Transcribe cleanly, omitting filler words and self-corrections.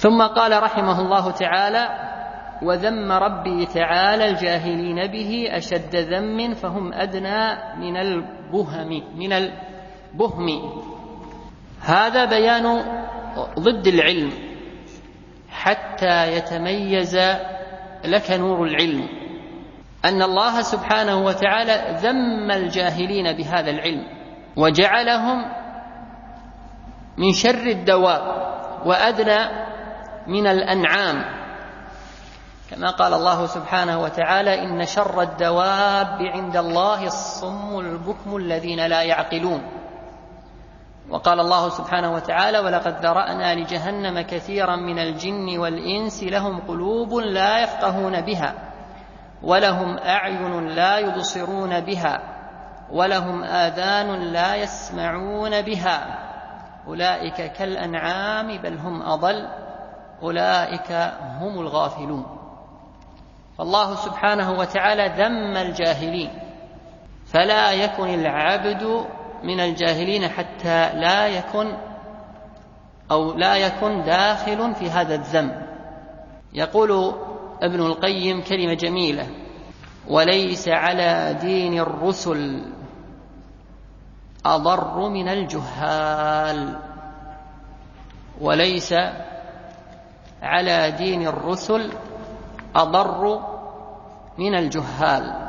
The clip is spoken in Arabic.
ثم قال رحمه الله تعالى: وذم ربي تعالى الجاهلين به أشد ذم فهم أدنى من البهم. هذا بيان ضد العلم حتى يتميز لك نور العلم، أن الله سبحانه وتعالى ذم الجاهلين بهذا العلم وجعلهم من شر الدواب وأدنى من الأنعام، كما قال الله سبحانه وتعالى: إن شر الدواب عند الله الصم البكم الذين لا يعقلون. وقال الله سبحانه وتعالى: ولقد ذرأنا لجهنم كثيرا من الجن والإنس لهم قلوب لا يفقهون بها ولهم أعين لا يبصرون بها ولهم آذان لا يسمعون بها أولئك كالأنعام بل هم أضل أولئك هم الغافلون. فالله سبحانه وتعالى ذم الجاهلين، فلا يكن العبد من الجاهلين حتى لا يكن داخل في هذا الذم. يقول ابن القيم كلمة جميلة: وليس على دين الرسل أضر من الجهال. وليس على دين الرسل أضر من الجهال.